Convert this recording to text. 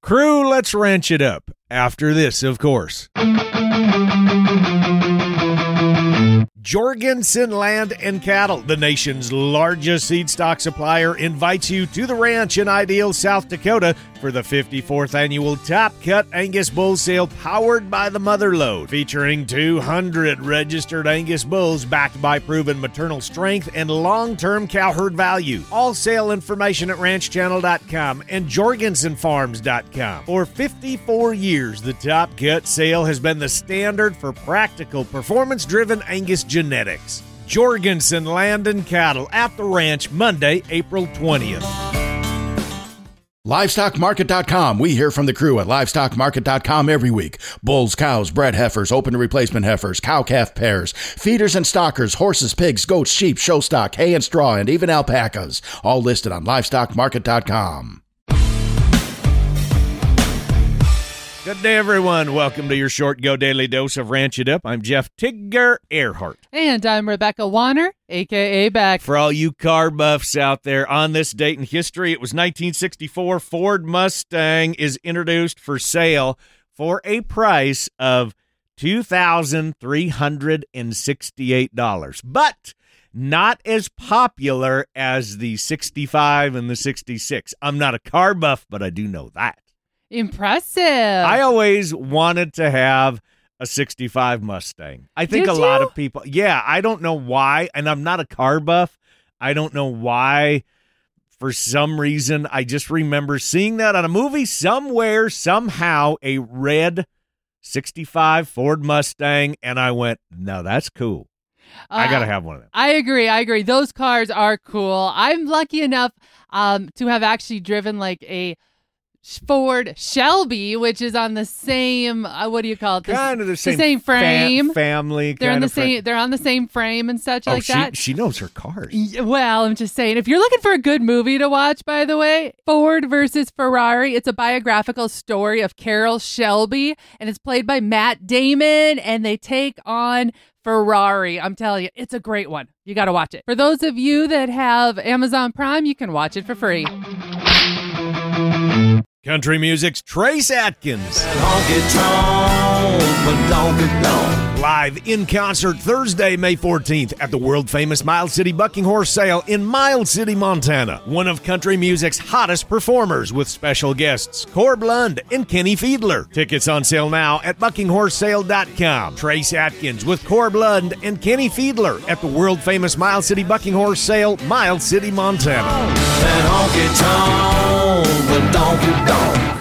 Crew, let's ranch it up. After this, of course. Jorgensen Land and Cattle, the nation's largest seed stock supplier, invites you to the ranch in Ideal, South Dakota for the 54th annual Top Cut Angus Bull Sale powered by the Mother Lode, featuring 200 registered Angus bulls backed by proven maternal strength and long-term cow herd value. All sale information at ranchchannel.com and jorgensenfarms.com. For 54 years, the Top Cut sale has been the standard for practical, performance-driven Angus genetics. Jorgensen Land and Cattle at the ranch, Monday, April 20th. LivestockMarket.com. We hear from the crew at LivestockMarket.com every week. Bulls, cows, bred heifers, open replacement heifers, cow-calf pairs, feeders and stockers, horses, pigs, goats, sheep, show stock, hay and straw, and even alpacas. All listed on LivestockMarket.com. Good day, everyone. Welcome to your short Go Daily Dose of Ranch It Up. I'm Jeff Tigger Earhart. And I'm Rebecca Warner, a.k.a. Beck. For all you car buffs out there, on this date in history, it was 1964. Ford Mustang is introduced for sale for a price of $2,368. But not as popular as the 65 and the 66. I'm not a car buff, but I do know that. Impressive. I always wanted to have a 65 Mustang. I think a lot of people, I don't know why, and I'm not a car buff. I don't know why. For some reason, I just remember seeing that on a movie somewhere, somehow, a red 65 Ford Mustang, and I went, no, that's cool. I got to have one of them. I agree. Those cars are cool. I'm lucky enough to have actually driven like a Ford Shelby, which is on the same what do you call it? Kind of the same frame. Family. They're on the same. They're on the same frame and such like that. She knows her cars. Well, I'm just saying. If you're looking for a good movie to watch, by the way, Ford versus Ferrari. It's a biographical story of Carroll Shelby, and it's played by Matt Damon, and they take on Ferrari. I'm telling you, it's a great one. You got to watch it. For those of you that have Amazon Prime, you can watch it for free. Country music's Trace Atkins. Live in concert Thursday, May 14th at the world-famous Miles City Bucking Horse Sale in Miles City, Montana. One of country music's hottest performers with special guests Corb Lund and Kenny Fiedler. Tickets on sale now at buckinghorsesale.com. Trace Atkins with Corb Lund and Kenny Fiedler at the world-famous Miles City Bucking Horse Sale, Miles City, Montana.